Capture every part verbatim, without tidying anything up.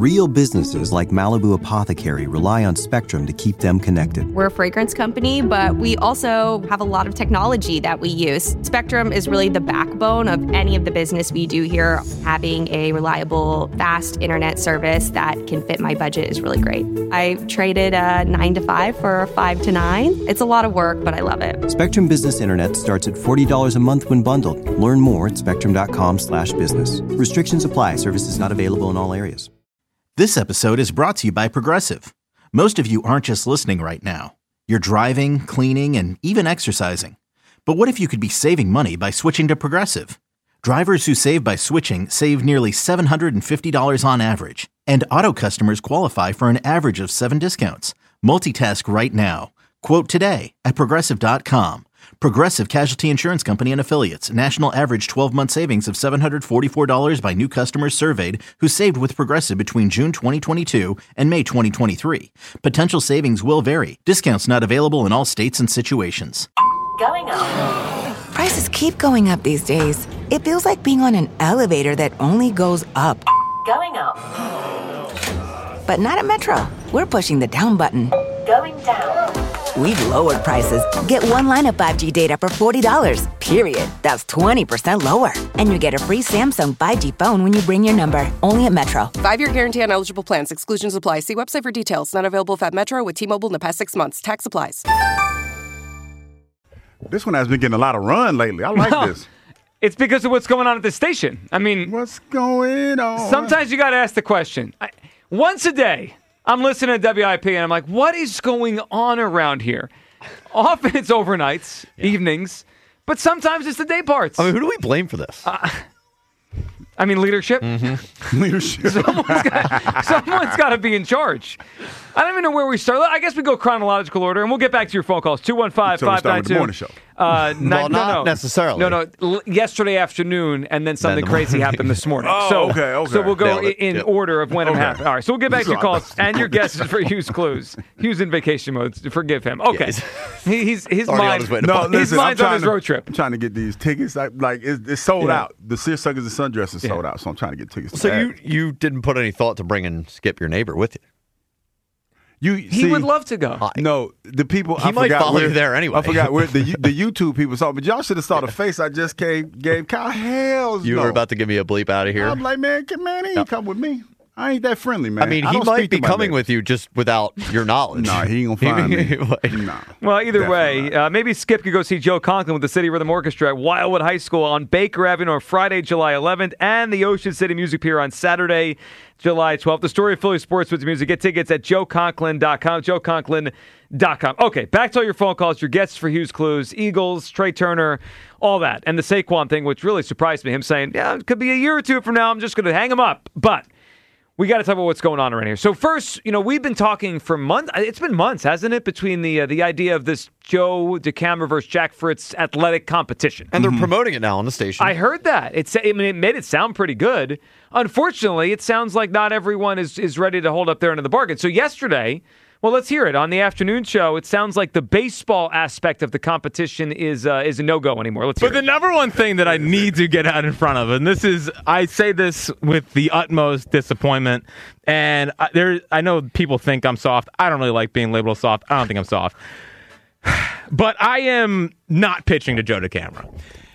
Real businesses like Malibu Apothecary rely on Spectrum to keep them connected. We're a fragrance company, but we also have a lot of technology that we use. Spectrum is really the backbone of any of the business we do here. Having a reliable, fast internet service that can fit my budget is really great. I traded a nine to five for a five to nine. It's a lot of work, but I love it. Spectrum Business Internet starts at forty dollars a month when bundled. Learn more at spectrum.com slash business. Restrictions apply. Services not available in all areas. This episode is brought to you by Progressive. Most of you aren't just listening right now. You're driving, cleaning, and even exercising. But what if you could be saving money by switching to Progressive? Drivers who save by switching save nearly seven hundred fifty dollars on average. And auto customers qualify for an average of seven discounts. Multitask right now. Quote today at Progressive dot com. Progressive Casualty Insurance Company and Affiliates. National average twelve-month savings of seven hundred forty-four dollars by new customers surveyed who saved with Progressive between June twenty twenty-two and May twenty twenty-three. Potential savings will vary. Discounts not available in all states and situations. Going up. Prices keep going up these days. It feels like being on an elevator that only goes up. Going up. But not at Metro. We're pushing the down button. Going down. We've lowered prices. Get one line of five G data for forty dollars, period. That's twenty percent lower. And you get a free Samsung five G phone when you bring your number. Only at Metro. Five-year guarantee on eligible plans. Exclusions apply. See website for details. Not available if at Metro with T-Mobile in the past six months. Tax applies. This one has been getting a lot of run lately. I like well, this. It's because of what's going on at the station. I mean, what's going on? Sometimes you got to ask the question. I, once a day, I'm listening to W I P and I'm like, what is going on around here? Often it's overnights, yeah. evenings, but sometimes it's the day parts. I mean, who do we blame for this? Uh, I mean, leadership. Mm-hmm. Leadership. Someone's got, someone's got to be in charge. I don't even know where we start. I guess we go chronological order, and we'll get back to your phone calls. two one five, five nine two. So we start with the morning show. Uh, well, nine, not no, no. necessarily. No, no. L- yesterday afternoon, and then something then the crazy happened this morning. Oh, so, okay, okay. So we'll go Nailed it. in Yep. order of when Okay. it happened. All right, so we'll get back to your calls and your guesses for Hugh's clues. Hugh's in vacation mode. Forgive him. Okay. Yes. He, he's his Already on mind. his way to No, Boston. his listen, mind's I'm on his trying to- road trip. I'm trying to get these tickets. I, like it's, it's sold Yeah. out. The Seersuckers and Sundress is Yeah. sold out, so I'm trying to get tickets. To So that. you you didn't put any thought to bringing Skip, your neighbor, with you? you He see, would love to go. No, the people. He I might forgot follow where- you there anyway. I forgot where the the YouTube people saw, but y'all should have saw the face I just gave gave Kyle. Hell's You no. were about to give me a bleep out of here. I'm like, man, come- man, he ain't Yep. come with me. I ain't that friendly, man. I mean, he don't might speak to be my coming neighbors. with you just without your knowledge. Nah, he ain't gonna find me. Nah. Well, either Definitely way, not. uh, maybe Skip could go see Joe Conklin with the City Rhythm Orchestra at Wildwood High School on Baker Avenue on Friday, July eleventh, and the Ocean City Music Pier on Saturday, July twelfth. The story of Philly sports with music. Get tickets at joe conklin dot com, joe conklin dot com. Okay, back to all your phone calls, your guests for Hugh's Clues, Eagles, Trey Turner, all that. And the Saquon thing, which really surprised me, him saying, yeah, it could be a year or two from now, I'm just going to hang him up. But we got to talk about what's going on around here. So first, you know, we've been talking for months. It's been months, hasn't it, between the uh, the idea of this Joe DeCamara versus Jack Fritz athletic competition. And they're promoting it now on the station. I heard that. It's, I mean, it made it sound pretty good. Unfortunately, it sounds like not everyone is, is ready to hold up their end of the bargain. So yesterday, well, let's hear it. On the afternoon show, it sounds like the baseball aspect of the competition is uh, is a no-go anymore. Let's hear But the it. number one thing that I need to get out in front of, and this is, I say this with the utmost disappointment, and I, there, I know people think I'm soft. I don't really like being labeled soft. I don't think I'm soft. But I am not pitching to Joe DeCamara.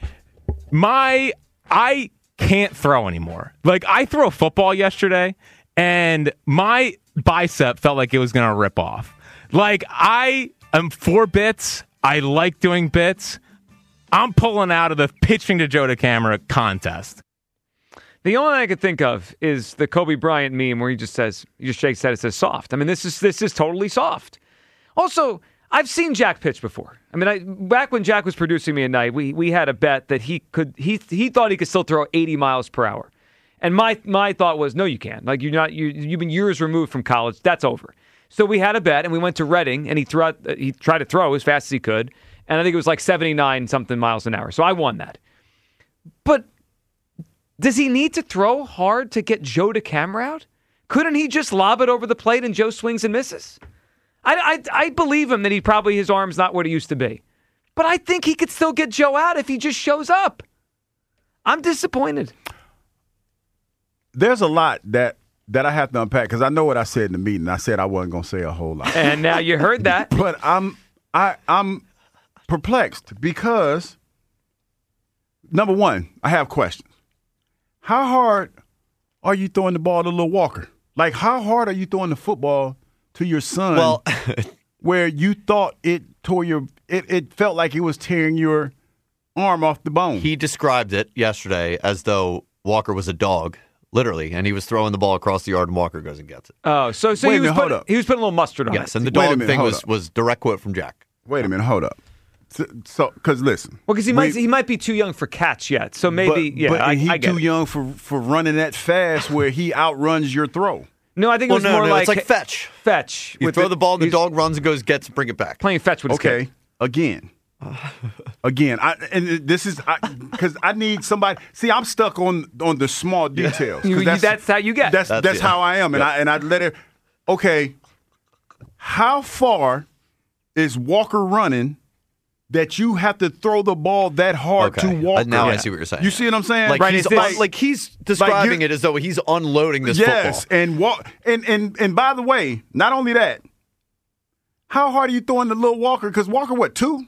My, I can't throw anymore. Like, I threw a football yesterday, and my bicep felt like it was going to rip off. Like, I am for bits. I like doing bits. I'm pulling out of the pitching to Joe DeCamara contest. The only thing I could think of is the Kobe Bryant meme where he just says, he just shakes his head and says soft. I mean, this is this is totally soft. Also, I've seen Jack pitch before. I mean, I, back when Jack was producing me at night, we we had a bet that he could he he thought he could still throw eighty miles per hour. And my my thought was, no, you can't. Like, you're not you you've been years removed from college. That's over. So we had a bet, and we went to Reading, and he threw out, he tried to throw as fast as he could, and I think it was like seventy-nine something miles an hour. So I won that. But does he need to throw hard to get Joe DeCamara out? Couldn't he just lob it over the plate and Joe swings and misses? I, I, I believe him that he probably, his arm's not what it used to be. But I think he could still get Joe out if he just shows up. I'm disappointed. There's a lot that that I have to unpack because I know what I said in the meeting. I said I wasn't going to say a whole lot. And now you heard that. But I'm I I'm perplexed because number one, I have questions. How hard are you throwing the ball to Lil Walker? Like, how hard are you throwing the football to your son? Well, where you thought it tore your it, it felt like it was tearing your arm off the bone. He described it yesterday as though Walker was a dog, literally, and he was throwing the ball across the yard and Walker goes and gets it. Oh, so so Wait he a was minute, hold putting, up. he was putting a little mustard on Yes, it. and the Wait a dog minute, thing hold was up. was direct quote from Jack. Wait a minute, hold up. So, because listen, Well, because he we- might he might be too young for catch yet. So maybe but, yeah, but I, he I get too it. young for for running that fast where he outruns your throw. No, I think it Well, was no, more no, like it's like fetch. fetch. You with throw the, ball and the he's dog runs and goes, gets, bring it back. playing fetch with his Okay, kid. again, again, I, and this is because I, I need somebody. See, I'm stuck on on the small details. 'cause You- you- that's how you get. That's that's, That's- yeah. how I am, and I and I let it. Okay, how far is Walker running that you have to throw the ball that hard Okay. to Walker? Uh, now I see what you're saying. You see what I'm saying? Like, Right, he's, it's this- un- like he's describing you- it as though he's unloading this yes, football. and walk and and and by the way, not only that, how hard are you throwing the little Walker? Because Walker, what two,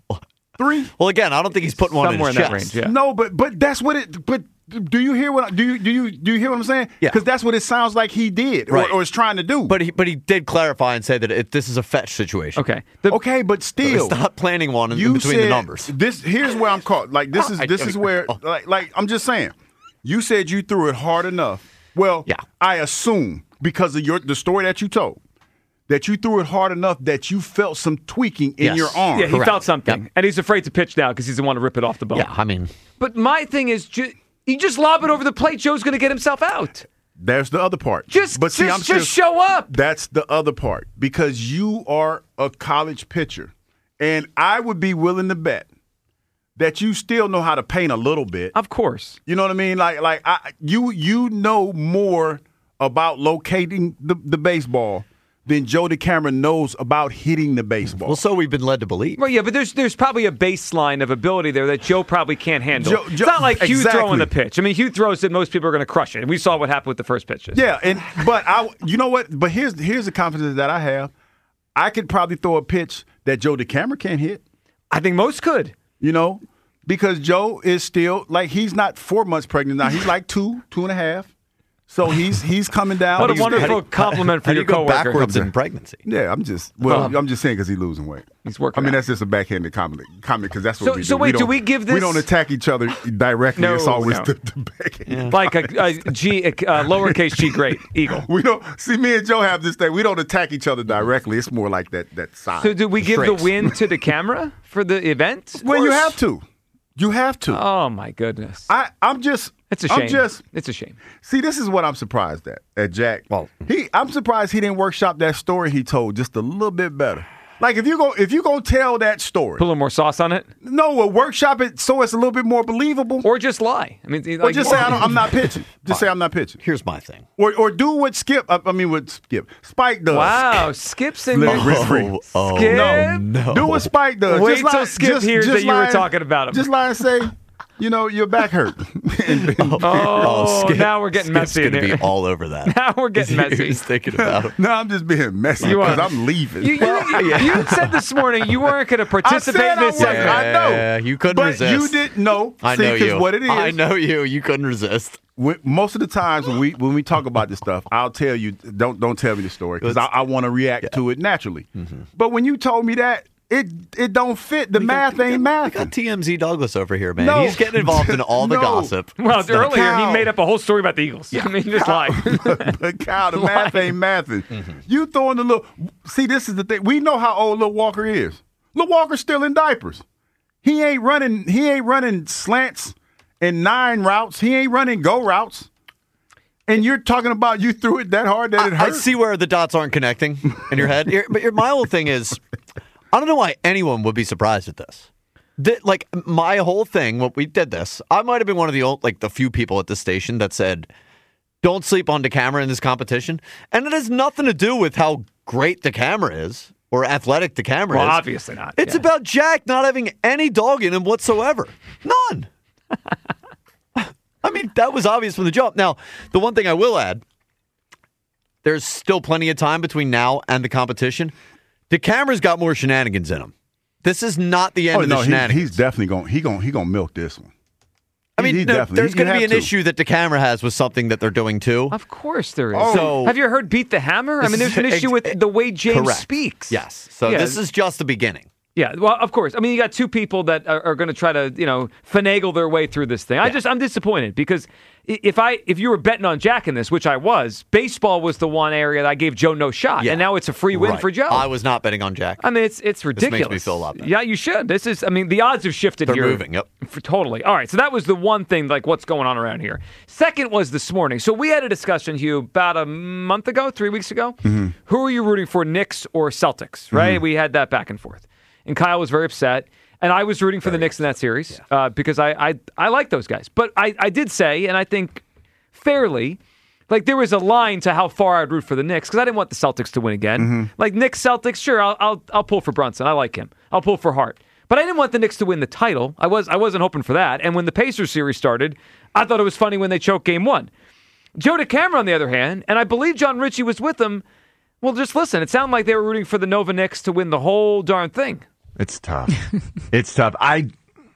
three? Well, again, I don't think he's putting one Somewhere in in his that chest. range, yeah. No, but but that's what it. But do you hear what? I- Do you do you do you hear what I'm saying? Yeah. Because that's what it sounds like he did, Right. or, or is trying to do. But he, but he did clarify and say that it, this is a fetch situation. Okay. The, okay, but So still, it's not planning one in, you in between said the numbers. This here's where I'm caught. Like this is I this know is you where are. like like I'm just saying. You said you threw it hard enough. Well, Yeah. I assume because of your the story that you told that you threw it hard enough that you felt some tweaking in Yes. your arm. yeah, he Correct. felt something, Yep. and he's afraid to pitch now because he's the one to rip it off the bone. Yeah, I mean, But my thing is, ju- you just lob it over the plate. Joe's going to get himself out. There's the other part. Just, but see, just, I'm just still- show up. That's the other part because you are a college pitcher, and I would be willing to bet that you still know how to paint a little bit. Of course. You know what I mean? Like, like I, you you know more about locating the, the baseball than Joe DeCamera knows about hitting the baseball. well, so we've been led to believe. Well, yeah, but there's there's probably a baseline of ability there that Joe probably can't handle. Joe- it's Joe- not like Hugh exactly. throwing the pitch. I mean, Hugh throws it, most people are going to crush it. And we saw what happened with the first pitches. Yeah, and but I, you know what? But here's here's the confidence that I have. I could probably throw a pitch that Joe DeCamera can't hit. I think most could. You know, because Joe is still like he's not four months pregnant now. He's like two, two and a half. So he's he's coming down. What a He's- wonderful compliment for How do your you go coworker. backwards in pregnancy? Yeah, I'm just well, Um, I'm just saying because he's losing weight. He's working I mean, out. that's just a backhanded comment comment because that's what So- we do. so wait, do don't- we give We this- don't attack each other directly. No, it's always no. the, the backhand. Like a, a G, a, uh, lowercase G great eagle. We don't see me and Joe have this thing. We don't attack each other directly. It's more like that that side. So do we give Straight. the win to the camera for the event? well, you have to. You have to. Oh my goodness! I I'm just. It's a shame. I'm just. It's a shame. See, this is what I'm surprised at. At Jack. Well- he. I'm surprised he didn't workshop that story he told just a little bit better. Like if you go if you go tell that story, Put a little more sauce on it, no, well, workshop it so it's a little bit more believable. or just lie. I mean, Or like, just say I don't, I'm not pitching. Just say I'm not pitching. Here's my thing. Or or do what Skip. I, I mean, what Skip Spike does. Wow, Skip's in Live there. risk free. Oh, oh, Skip? No, no. do what Spike does. Wait just till lie, Skip just, hears just that you were lie- talking about him. Just lie and say, you know, your back hurt. And- and- Oh, Skip- now we're getting Skip's messy in gonna here. be all over that. Now we're getting messy. He's thinking about it. no, I'm just being messy You because are. I'm leaving. You, you, you, you said this morning you weren't going to I participate said in I this wasn't. segment. I know. Yeah, you couldn't but resist. you didn't know. I See, know 'cause you. what it is. I know you. You couldn't resist. when, most of the times when we when we talk about this stuff, I'll tell you don't don't tell me the story because I, I want to react to it naturally. Mm-hmm. But when you told me that, it it don't fit. The math ain't We math. got T M Z Douglas over here, man. No. He's getting involved in all the No. gossip. Well, It's not- earlier Kyle. he made up a whole story about the Eagles. I mean, just lie. but Kyle, the math ain't mathing. You throwing the little. See, this is the thing. We know how old Lil Walker is. Lil Walker's still in diapers. He ain't running. He ain't running slants and nine routes. He ain't running go routes. And you're talking about you threw it that hard that it I, I hurt. see where the dots aren't connecting in your head. Here- But your, my whole thing is, I don't know why anyone would be surprised at this. That, like my whole thing, when we did this, I might have been one of the old, like the few people at the station that said, "Don't sleep on DeCamera in this competition," and it has nothing to do with how great DeCamera is or athletic DeCamera Well, is. obviously not. It's yeah. about Jack not having any dog in him whatsoever. None. I mean, that was obvious from the jump. Now, the one thing I will add there's still plenty of time between now and the competition. DeCamera's got more shenanigans in him. This is not the end oh, of no, the he, shenanigans. he's definitely going. He going. He going to milk this one. I mean, he no, definitely- there's you going to be have an to. issue that DeCamera has with something that they're doing too. Of course there is. Oh. So- have you heard Beat the Hammer? I mean, there's an This is- issue with the way James Correct. speaks. Yes. So Yeah. this is just the beginning. Yeah, well, of course. I mean, you got two people that are, are going to try to, you know, finagle their way through this thing. I Yeah. just, I'm disappointed because i- if I, if you were betting on Jack in this, which I was, baseball was the one area that I gave Joe no shot, Yeah. and now it's a free win Right. for Joe. I was not betting on Jack. I mean, it's it's This ridiculous. makes me feel a lot better. Yeah, you should. This is, I mean, the odds have shifted They're here. moving, yep. For, totally. All right, so that was the one thing, like what's going on around here. Second was this morning. So we had a discussion, Hugh, about a month ago, three weeks ago. Mm-hmm. Who are you rooting for, Knicks or Celtics? Right? We had that back and forth, and Kyle was very upset. And I was rooting for the Knicks in that series uh, because I, I I like those guys. But I, I did say, and I think fairly, like there was a line to how far I'd root for the Knicks because I didn't want the Celtics to win again. Like Knicks, Celtics, sure, I'll, I'll I'll pull for Brunson. I like him. I'll pull for Hart. But I didn't want the Knicks to win the title. I was I wasn't hoping for that. And when the Pacers series started, I thought it was funny when they choked game one. Joe DeCamera, on the other hand, and I believe John Ritchie was with them. Well, just listen. It sounded like they were rooting for the Nova Knicks to win the whole darn thing. It's tough. It's tough. I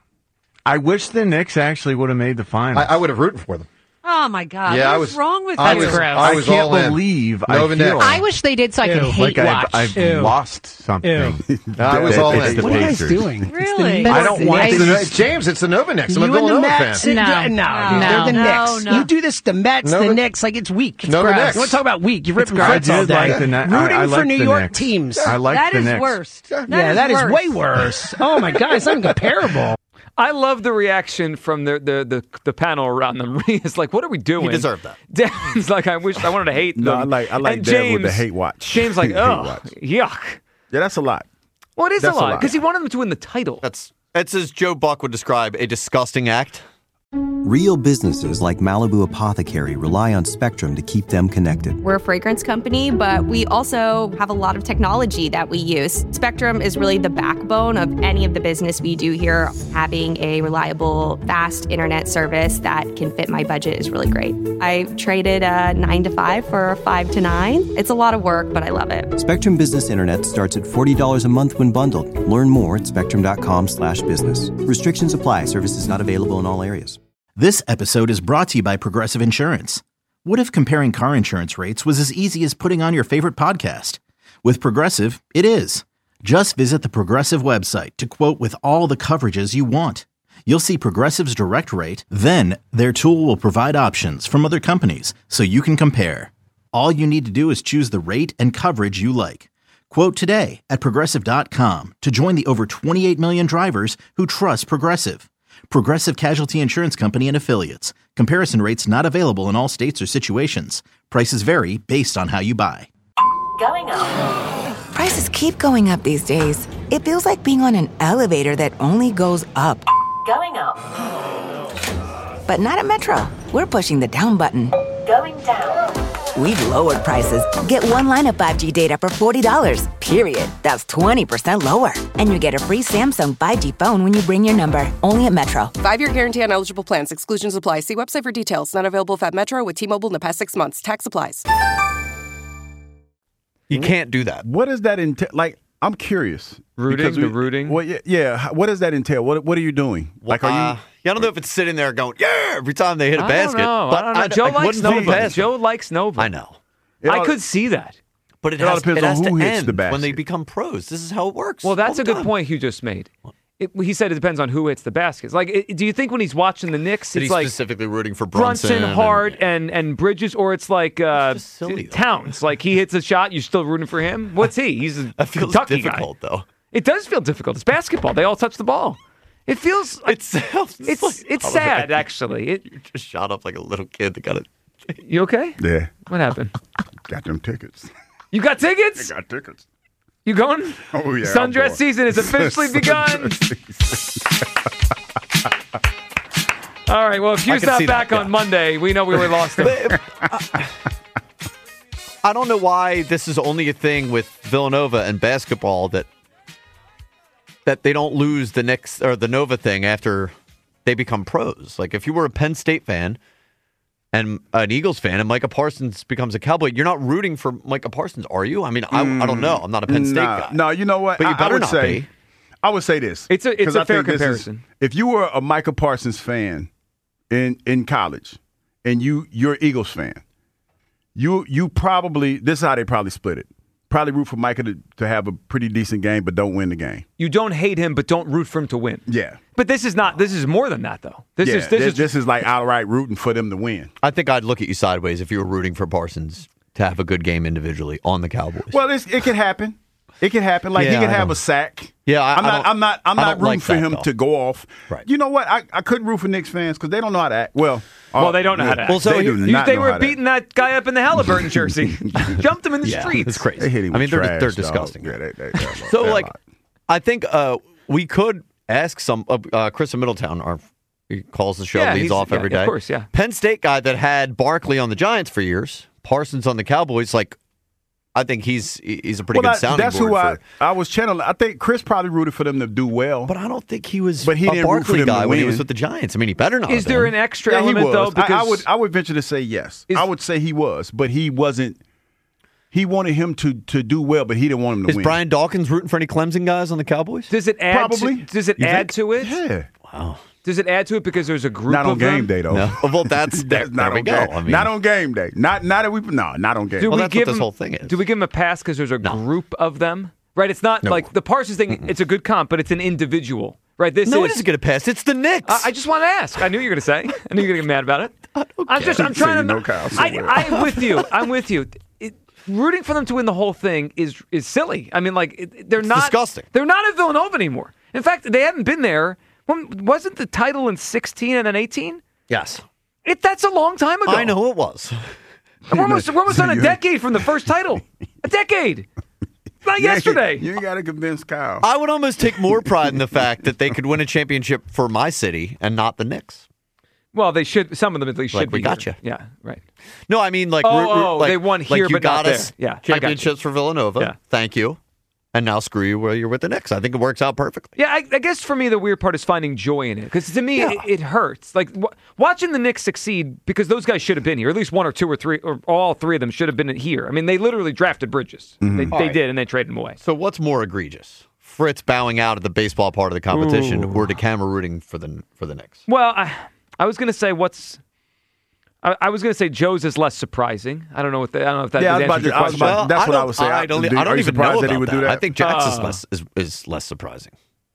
I wish the Knicks actually would have made the finals. I, I would have rooted for them. Oh my God! Yeah, What's I was wrong with I you? was, gross. I was I can't all in. believe Nova I feel Knicks. I wish they did so I could Ew. hate like I've, watch. I've Ew. lost something. I was That- all it's in. the What are you guys Pacers. doing? Really? I don't want It's to. the, James, it's the Nova Knicks. I'm You a and the Villanova Mets. fan. No, No. no, No. they're the No, Knicks. no. You do this, the Mets, Nova- the Knicks, like it's weak. It's Nova gross. Knicks. You want to talk about weak? You're ripping I Fritz all did day. like the Knicks. Rooting I, I for like New the York Knicks. teams. I like That the is Knicks. worst. yeah, that is worse. way worse. Oh my God, it's not even comparable. I love the reaction from the the the, the panel around them. It's like, what are we doing? He deserved that. Devin's like, I wish I wanted to hate them. No, I like I like And Dev with the James- hate watch. James like, Hate oh, watch. yuck. Yeah, that's a lot. Well, it is That's a a lot lot. because he wanted them to win the title. That's It's as Joe Buck would describe a disgusting act. Real businesses like Malibu Apothecary rely on Spectrum to keep them connected. We're a fragrance company, but we also have a lot of technology that we use. Spectrum is really the backbone of any of the business we do here. Having a reliable, fast internet service that can fit my budget is really great. I traded a nine to five for a five to nine. It's a lot of work, but I love it. Spectrum Business Internet starts at forty dollars a month when bundled. Learn more at spectrum.com slash business. Restrictions apply. Services not available in all areas. This episode is brought to you by Progressive Insurance. What if comparing car insurance rates was as easy as putting on your favorite podcast? With Progressive, it is. Just visit the Progressive website to quote with all the coverages you want. You'll see Progressive's direct rate, then their tool will provide options from other companies so you can compare. All you need to do is choose the rate and coverage you like. Quote today at progressive dot com to join the over twenty-eight million drivers who trust Progressive. Progressive Casualty Insurance Company and Affiliates. Comparison rates not available in all states or situations. Prices vary based on how you buy. Going up. Prices keep going up these days. It feels like being on an elevator that only goes up. Going up. But not at Metro. We're pushing the down button. Going down. We've lowered prices. Get one line of five G data for forty dollars, period. That's twenty percent lower. And you get a free Samsung five G phone when you bring your number. Only at Metro. Five-year guarantee on eligible plans. Exclusions apply. See website for details. Not available if at Metro with T-Mobile in the past six months. Tax applies. You can't do that. What does that entail? Like, I'm curious. Rooting, Because we- the rooting? Well, yeah, yeah. What does that entail? What What are you doing? Like, are you? Uh, yeah, I don't know if it's sitting there going, yeah, every time they hit a I basket. don't know. But I don't know. Joe likes wouldn't put it Nova. past him. Joe likes Nova. I know. It I all- could see that. But it, It all has, depends it has on who to hits end the when they basket. become pros. This is how it works. Well, that's all a the good time. point Hugh just made. It, he said it depends on who hits the baskets. Like, it, do you think when he's watching the Knicks, That it's he's like specifically rooting for Brunson, Brunson, and- Hart, and, and Bridges, or it's like uh, just silly, though. Towns? Like he hits a shot, you're still rooting for him. What's he? He's a That feels Kentucky difficult, guy. though. It does feel difficult. It's basketball. They all touch the ball. It feels like It sounds it's like- it's I don't know. sad actually. It, You just shot up like a little kid that got it. you okay? Yeah, What happened? got them tickets. You got tickets? Got tickets. You going? Oh yeah. I'm Sundress going. season has officially begun. All right. Well, if I you're can not see back that, on yeah. Monday, we know we were lost. But, uh, I don't know why this is only a thing with Villanova and basketball that that they don't lose the Knicks or the Nova thing after they become pros. Like if you were a Penn State fan, and an Eagles fan, and Micah Parsons becomes a Cowboy, you're not rooting for Micah Parsons, are you? I mean, I, I don't know. I'm not a Penn State nah, guy. No, you know what? But you I, better I would not say, be. I would say this. It's a it's 'cause a I fair think this is- comparison. if you were a Micah Parsons fan in in college, and you you're an Eagles fan, you you probably this is how they probably split it. Probably root for Micah to, to have a pretty decent game, but don't win the game. You don't hate him, but don't root for him to win. Yeah. But this is not. This is more than that, though. This yeah, is this, this, is this is like outright rooting for them to win. I think I'd look at you sideways if you were rooting for Parsons to have a good game individually on the Cowboys. Well, it's, it can happen. It can happen. Like Yeah, he can I have don't- a sack. Yeah, I- I'm I not. don't- I'm not. I'm I not don't rooting like for that, him though. to go off. Right. You know what? I, I couldn't root for Knicks fans because they don't know how to act. Well, well, uh, they don't know how to act. Well, so they he- do You- not they know were how to beating that guy up in the Halliburton jersey, jumped him in the Yeah, streets. it's crazy. They hit him I mean, with they're, trash, they're dog. disgusting. Yeah, they, they, they're- So, they're like, lot. I think uh, we could ask some uh, uh, Chris in Middletown, our he calls the show, Yeah, leads he's- off yeah, every of day. course, yeah. Penn State guy that had Barkley on the Giants for years, Parsons on the Cowboys. Like, I think he's he's a pretty well, good I- sounding that's board who I, for. I was channeling. I think Chris probably rooted for them to do well. But I don't think he was But he a didn't root for Barkley them to guy when he win. was with the Giants. I mean, he better not. Is have there been. an extra yeah, he element was. though? Because I, I would I would venture to say yes. Is- I would say he was, but he wasn't. He wanted him to to do well, but he didn't want him to Is win. Brian Dawkins rooting for any Clemson guys on the Cowboys? does it add? Probably. To, does it You add think? to it? Yeah. Wow. Does it add to it because there's a group Not on of game them? day though. No. Well, that's, there, That's not there we on go. game. I mean, not on game day. Not not that we no. Not on game. Do Well, we that's give what this him, whole thing is. Do we give him a pass because there's a group of them? Right. It's not No. like the Parsons thing. It's a good comp, but it's an individual. Right. This no, is. it isn't going to pass. It's the Knicks. I, I just want to ask. I knew you were going to say. I knew you were going to get mad about it. I'm just. I'm Say trying you to. know Kyle so I, well. I'm with you. I'm with you. It, rooting for them to win the whole thing is is silly. I mean, like it, they're not disgusting. They're not at Villanova anymore. In fact, they haven't been there. When, wasn't the title in sixteen and then eighteen? yes. It that's a long time ago. I know it was. We're almost we're almost on a You- decade from the first title. A decade. Not You ain't- yesterday. You ain't got to convince Kyle. I would almost take more pride in the fact that they could win a championship for my city and not the Knicks. Well, they should. Some of them at least should Like, be. we got here. you. Yeah. Right. No, I mean like, Oh, root- root- oh, like they won like here, you but got not us there. Yeah, I got you. championships for Villanova. Yeah. Thank you. And now screw you where you're with the Knicks. I think it works out perfectly. Yeah, I, I guess for me the weird part is finding joy in it because to me Yeah. it, it hurts. Like w- watching the Knicks succeed because those guys should have been here. At least one or two or three or all three of them should have been here. I mean, they literally drafted Bridges. They, they right. did, and they traded him away. So what's more egregious? Fritz bowing out at the baseball part of the competition, or DeCamera rooting for the for the Knicks? Well, I I was gonna say what's. I, I was going to say Joe's is less surprising. I don't know what the, I don't know if that Yeah, I was answers about your to- I was question. about- that's I what I don't- would say. I don't, Do- I don't are you even surprised know that he about would do that? I think Jack's is Uh, less is, is less surprising.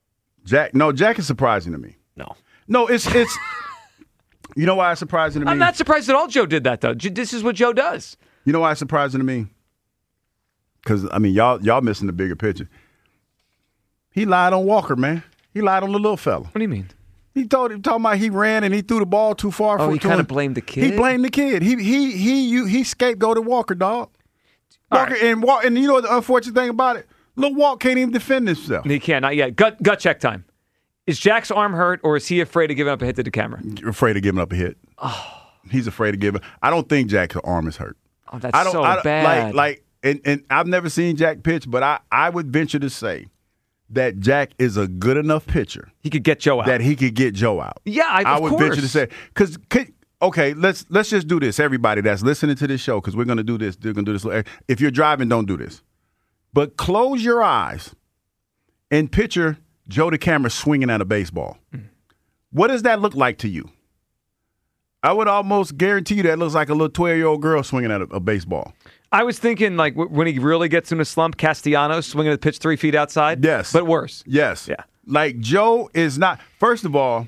Jack, no, Jack is surprising to me. No. No, it's it's. You know why it's surprising to me? I'm not surprised at all Joe did that, though. J- This is what Joe does. You know why it's surprising to me? Because I mean, y'all y'all missing the bigger picture. He lied on Walker, man. He lied on the little fella. What do you mean? He told him talking about he ran and he threw the ball too far. Oh, for he to kinda him. blamed the kid? He blamed the kid. He he he you he scapegoated Walker, dog. All Walker right. and Walk and you know what the unfortunate thing about it? Lil Walk can't even defend himself. He can't, not yet. Gut, gut check time. Is Jack's arm hurt, or is he afraid of giving up a hit to the camera? Afraid of giving up a hit. Oh. He's afraid of giving. I don't think Jack's arm is hurt. Oh, that's I don't, so I don't- bad. Like like and, and I've never seen Jack pitch, but I, I would venture to say that Jack is a good enough pitcher he could get Joe out. that he could get Joe out. Yeah, I- I of would course. venture to say because okay, let's let's just do this. Everybody that's listening to this show, because we're gonna do this. They're gonna do this. If you're driving, don't do this. But close your eyes and picture Joe DeCamera swinging at a baseball. Mm. What does that look like to you? I would almost guarantee you that looks like a little twelve-year-old girl swinging at a, a baseball. I was thinking, like, w- when he really gets in a slump, Castellanos swinging the pitch three feet outside. Yes. But worse. Yes. Yeah. Like Joe is not, first of all,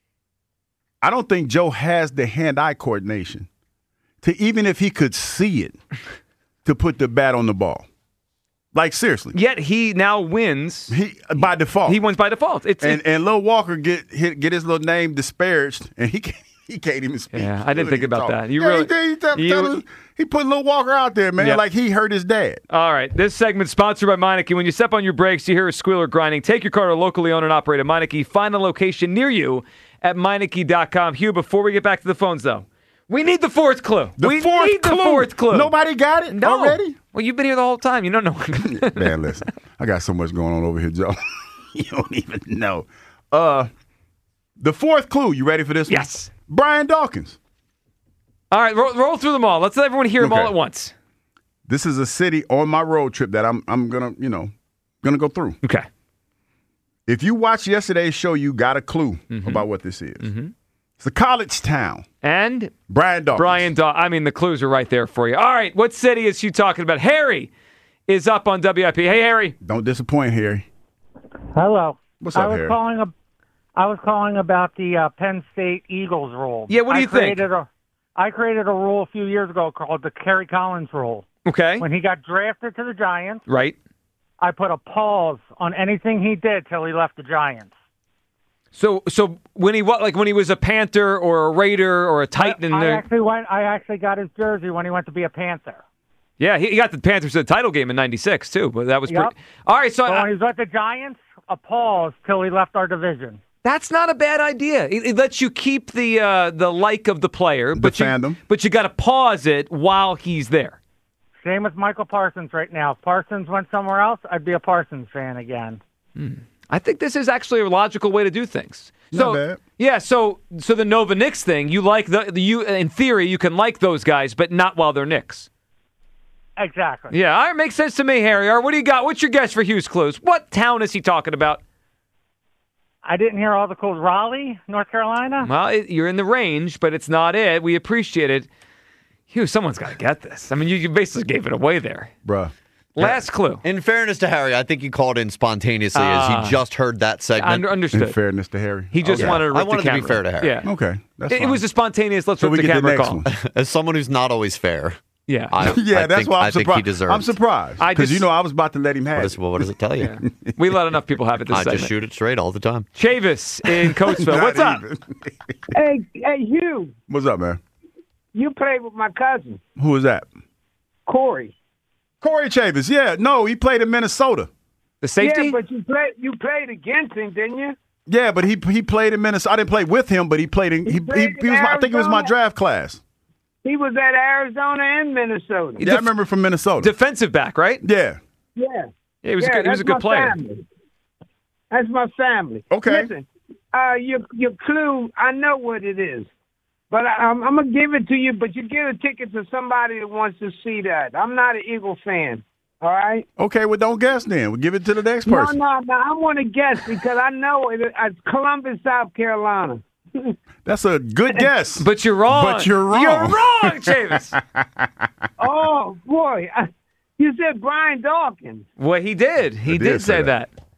I don't think Joe has the hand-eye coordination to, even if he could see it, to put the bat on the ball. Like, seriously. Yet he now wins. He by default. He wins by default. It's and it- and Lil Walker get hit, get his little name disparaged, and he can't, he can't even speak. Yeah, I didn't He think couldn't about even that. You yeah, really- he, did. he, tell- you- tell us- he put Lil Walker out there, man, Yep. like he hurt his dad. All right, this segment sponsored by Meineke. When you step on your brakes, you hear a squealer grinding. Take your car to a locally owned and operated Meineke. Find a location near you at Meineke dot com. Hugh, before we get back to the phones, though, we need the fourth clue. The we fourth need clue. the fourth clue. Nobody got it No. already? Well, you've been here the whole time. You don't know. Man, listen, I got so much going on over here, Joe. You don't even know. Uh, the fourth clue. You ready for this one? Yes. Brian Dawkins. All right, roll, roll through them all. Let's let everyone hear them Okay. all at once. This is a city on my road trip that I'm I'm gonna you know gonna go through. Okay. If you watched yesterday's show, you got a clue Mm-hmm. about what this is. It's a college town. And Brian Dawkins. Brian Dawkins. I mean, the clues are right there for you. All right, what city is she talking about? Harry is up on W I P. Hey, Harry. Don't disappoint, Harry. Hello. What's I up, was Harry? calling. ab- I was calling about the uh, Penn State Eagles rule. Yeah, what do I you think? created A, I created a rule a few years ago called the Kerry Collins rule. Okay. When he got drafted to the Giants, Right. I put a pause on anything he did till he left the Giants. So, so when he wa- like when he was a Panther or a Raider or a Titan, I, I there- actually went. I actually got his jersey when he went to be a Panther. yeah, he, he got the Panthers to the title game in ninety-six too. But that was Yep. pretty. All right, so So I- when he was with the Giants, a pause till he left our division. that's not a bad idea. It, it lets you keep the uh, the like of the player, but you, fandom. but you got to pause it while he's there. Same with Michael Parsons right now. If Parsons went somewhere else, I'd be a Parsons fan again. I think this is actually a logical way to do things. So, Not bad. yeah, so so the Nova Knicks thing, you like the, the you in theory you can like those guys, but not while they're Knicks. Exactly. Yeah, all right, makes sense to me, Harry. All right, what do you got? What's your guess for Hughes clues? What town is he talking about? I didn't hear all the clues. Raleigh, North Carolina? Well, it, you're in the range, but it's not it. We appreciate it. Hughes, someone's got to get this. I mean, you, you basically gave it away there. Bruh. Last clue. In fairness to Harry, I think he called in spontaneously Ah. as he just heard that segment. Under- understood. In fairness to Harry. He just Okay. wanted to rip I wanted the to be camera. fair to Harry. Yeah. Okay. That's It, it fine. was a spontaneous, let's So rip we the get the camera next call. one. As someone who's not always fair, Yeah. I, yeah, I that's think, why I'm I think surprised. he deserves. I'm surprised I because just- you know I was about to let him have What, it. is, what does it tell you? We let enough people have it this I segment. just shoot it straight all the time. Chavis in Coatesville. Not What's up? even. Hey, hey, Hugh, What's up, man? you played with my cousin, Who is that? Corey. Corey Chavis. Yeah, no, he played in Minnesota. The safety? Yeah, but you played you played against him, didn't you? Yeah, but he he played in Minnesota. I didn't play with him, but he played in. He, he, played he was. in My, I think it was my Arizona? draft class. He was at Arizona and Minnesota. Yeah, I remember from Minnesota. Defensive back, right? Yeah. Yeah. Yeah, he was a yeah, good- he was a that's good my player. Family. That's my family. Okay. Listen, uh, your your clue, I know what it is, but I, I'm, I'm gonna give it to you. But you give a ticket to somebody that wants to see that. I'm not an Eagle fan. All right. Okay, well, don't guess then. We'll give it to the next person. No, no, no. I want to guess because I know it. It's Columbus, South Carolina. That's a good guess. But you're wrong. But you're wrong. You're wrong, Chavis. Oh boy, I, you said Brian Dawkins. Well, he did. He I did, did say say that. that.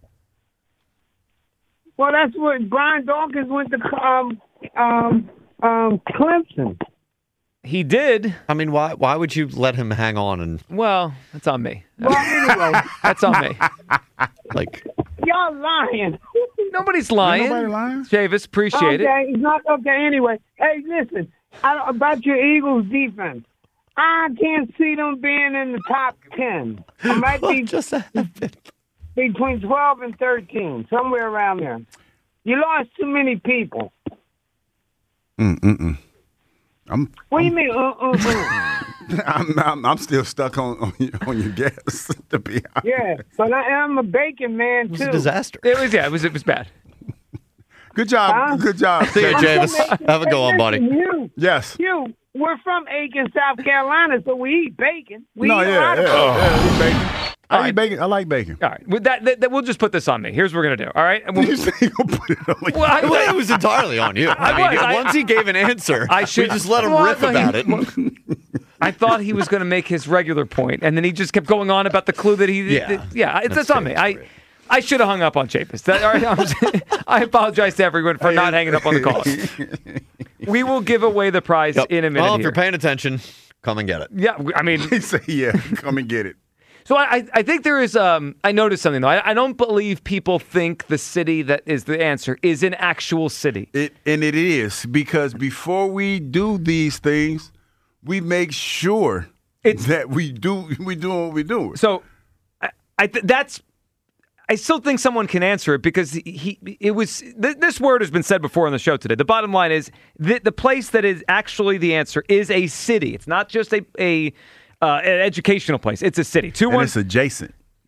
Well, that's what Brian Dawkins went to um um um Clemson. He did. I mean, why why would you let him hang on and Well, that's on me. Well, anyway, That's on me. like? y'all lying. Nobody's lying. nobody lying. Chavis, appreciate it. Okay, it's not okay. Anyway, hey, listen I, about your Eagles defense. I can't see them being in the top ten. It might be just happened? between twelve and thirteen, somewhere around there. You lost too many people. Mm mm mm. I'm. What do you mean? Uh, uh, uh? I'm, I'm. I'm still stuck on on your, on your guess. To be honest. Yeah, but I am a bacon man It was too. a disaster. It was yeah, it was it was bad. Good job. Huh? Good job. See you, Chavis. Javis. Have a go on, buddy. You, Yes. you, we're from Aiken, South Carolina, so we eat bacon. We No, eat a yeah, lot yeah, of yeah, bacon. I eat bacon. I right. eat bacon. I like bacon. All right. With that, that, that- we'll just put this on me. Here's what we're gonna do. All right. And we'll- You say you gonna put it on me. well, I, Well, it was entirely on you. I mean, was. I- once he gave an answer, I should we just let him Well, riff no, he- about it. well, I thought he was going to make his regular point, and then he just kept going on about the clue that he. Yeah. that- yeah. It's That's that's on great, me. I. I should have hung up on Chavis. That, all right, I'm- I apologize to everyone for not hanging up on the call. We will give away the prize Yep. in a minute. Well, if here. you're paying attention, come and get it. Yeah, I mean, He say, "Yeah, come and get it." so I, I think there is. Um, I noticed something though. I, I don't believe people think the city that is the answer is an actual city. It and it is because before we do these things, we make sure It's- that we do we do what we do. So, I, I th- that's. I still think someone can answer it because he. It was th- this word has been said before on the show today. The bottom line is the the place that is actually the answer is a city. It's not just a a uh, an educational place. It's a city. Two And one. it's adjacent.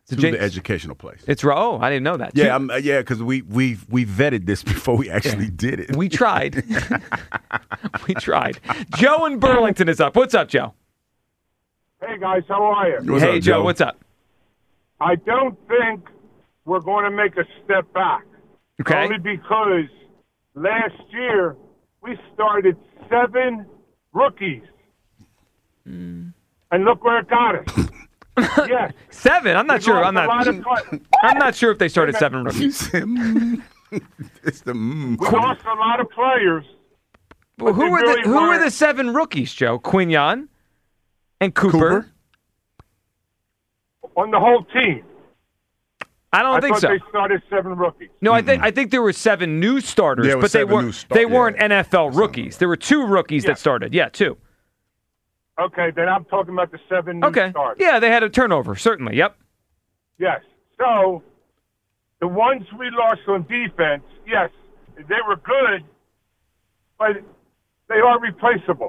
So to James- the educational place. It's ro- oh, I didn't know that. Yeah, Two- I'm, uh, yeah, because we we we vetted this before we actually did it. We tried. we tried. Joe in Burlington is up. What's up, Joe? Hey, guys, how are you? What's hey, up, Joe, Joe? what's up? I don't think we're going to make a step back. Okay. Only because last year we started seven rookies. Mm. And look where it got us. Yes. Seven? I'm not We sure. lost I'm a not. lot of pla- I'm not sure if they started seven rookies. It's the mm. We lost a lot of players. Well, who they were really the Who were weren't. the seven rookies, Joe? Quignon and Cooper. Cooper? On the whole team. I don't I think thought so. they started seven rookies. No, I think I think there were seven new starters, There were but they seven weren't new start- they weren't yeah. N F L rookies. There were two rookies Yeah. that started. Yeah, two. Okay, then I'm talking about the seven new Okay. starters. Yeah, they had a turnover. Certainly. Yep. Yes. So the ones we lost on defense, yes, they were good, but they are replaceable.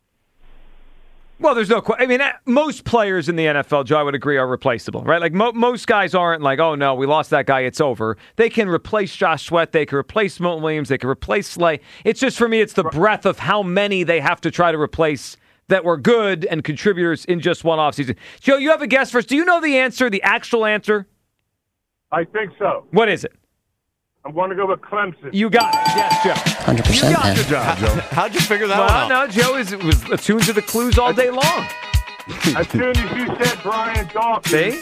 Well, there's no question. I mean, uh, most players in the N F L, Joe, I would agree, are replaceable, right? Like mo- most guys aren't like, oh no, we lost that guy, it's over. They can replace Josh Sweat, they can replace Milton Williams, they can replace Slay. It's just for me, it's the breadth of how many they have to try to replace that were good and contributors in just one offseason. Joe, you have a guess first. Do you know the answer, the actual answer? I think so. What is it? I'm going to go with Clemson. You got it. Yes, Joe. one hundred percent, You got man. it. Good job, Joe. How'd you figure that Well, one out? no, Joe is was attuned to the clues all day long. As soon as you said Brian Dawkins, See?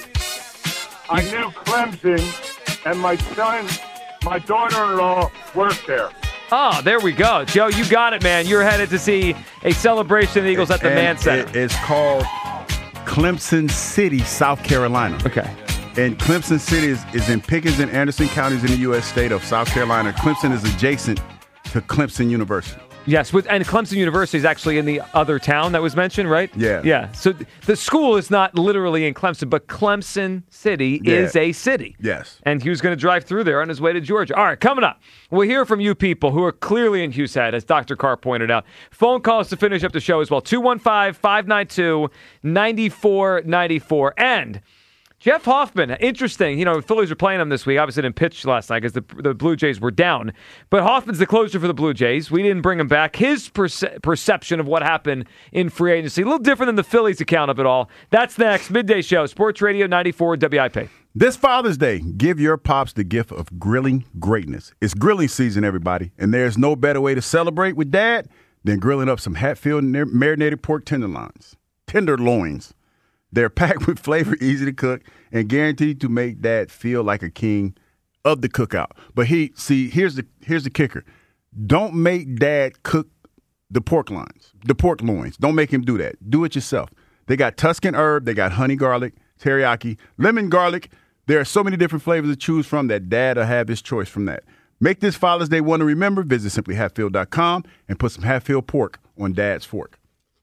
I knew Clemson, and my son, my daughter-in-law worked there. Oh, there we go. Joe, you got it, man. You're headed to see a celebration of the Eagles at the And Mann Center. it- it's called Clemson City, South Carolina. Okay. And Clemson City is, is in Pickens and Anderson counties in the U S state of South Carolina. Clemson is adjacent to Clemson University. Yes, with, and Clemson University is actually in the other town that was mentioned, right? Yeah. Yeah. So th- the school is not literally in Clemson, but Clemson City Yeah. is a city. Yes. And he was going to drive through there on his way to Georgia. All right, coming up, we'll hear from you people who are clearly in Hugh's head, as Doctor Carr pointed out. Phone calls to finish up the show as well. two one five, five nine two, nine four nine four. And Jeff Hoffman, interesting. You know, Phillies were playing him this week. Obviously didn't pitch last night because the, the Blue Jays were down. But Hoffman's the closer for the Blue Jays. We didn't bring him back. His perce- perception of what happened in free agency, a little different than the Phillies account of it all. That's next. Midday Show, Sports Radio ninety-four W I P. This Father's Day, give your pops the gift of grilling greatness. It's grilling season, everybody, and there's no better way to celebrate with Dad than grilling up some Hatfield nar- marinated pork tenderloins. Tenderloins. They're packed with flavor, easy to cook, and guaranteed to make Dad feel like a king of the cookout. But he, see, here's the here's the kicker: don't make Dad cook the pork loins, the pork loins. Don't make him do that. Do it yourself. They got Tuscan herb, they got honey garlic, teriyaki, lemon garlic. There are so many different flavors to choose from that Dad will have his choice from that. Make this Father's Day one to remember. Visit simply hatfield dot com and put some Hatfield pork on Dad's fork.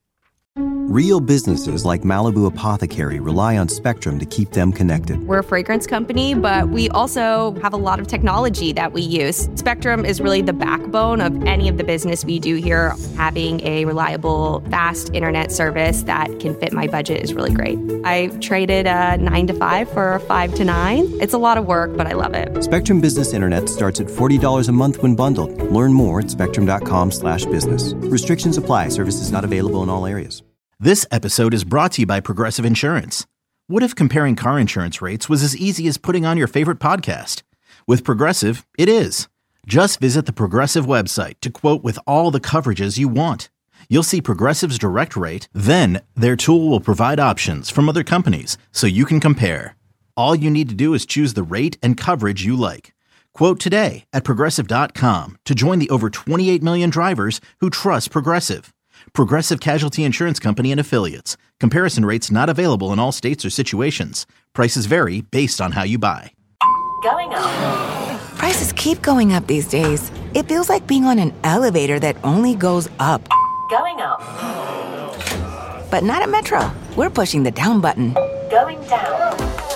Real businesses like Malibu Apothecary rely on Spectrum to keep them connected. We're a fragrance company, but we also have a lot of technology that we use. Spectrum is really the backbone of any of the business we do here. Having a reliable, fast internet service that can fit my budget is really great. I traded a nine to five for a five to nine. It's a lot of work, but I love it. Spectrum Business Internet starts at forty dollars a month when bundled. Learn more at spectrum dot com slash business. Restrictions apply. Services not available in all areas. This episode is brought to you by Progressive Insurance. What if comparing car insurance rates was as easy as putting on your favorite podcast? With Progressive, it is. Just visit the Progressive website to quote with all the coverages you want. You'll see Progressive's direct rate, then their tool will provide options from other companies so you can compare. All you need to do is choose the rate and coverage you like. Quote today at progressive dot com to join the over twenty-eight million drivers who trust Progressive. Progressive Casualty Insurance Company and Affiliates. Comparison rates not available in all states or situations. Prices vary based on how you buy. Going up. Prices keep going up these days. It feels like being on an elevator that only goes up. Going up. But not at Metro. We're pushing the down button. Going down.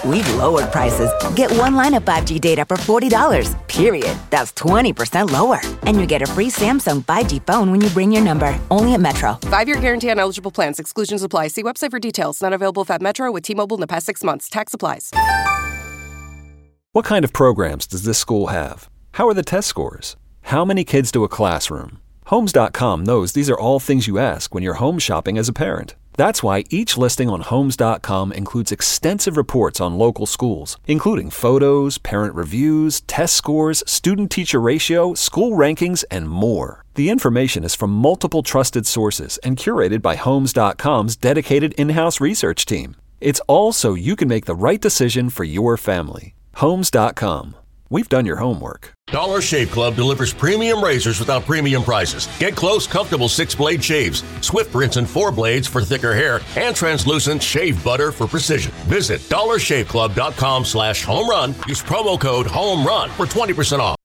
We've lowered prices. Get one line of five G data for forty dollars, period. That's twenty percent lower. And you get a free Samsung five G phone when you bring your number. Only at Metro. Five-year guarantee on eligible plans. Exclusions apply. See website for details. Not available if at Metro with T-Mobile in the past six months. Tax applies. What kind of programs does this school have? How are the test scores? How many kids to a classroom? Homes dot com knows these are all things you ask when you're home shopping as a parent. That's why each listing on Homes dot com includes extensive reports on local schools, including photos, parent reviews, test scores, student-teacher ratio, school rankings, and more. The information is from multiple trusted sources and curated by Homes dot com's dedicated in-house research team. It's all so you can make the right decision for your family. Homes dot com. We've done your homework. Dollar Shave Club delivers premium razors without premium prices. Get close, comfortable six-blade shaves, Swift rinse and four blades for thicker hair, and translucent shave butter for precision. Visit dollar shave club dot com slash home run. Use promo code HOME RUN for twenty percent off.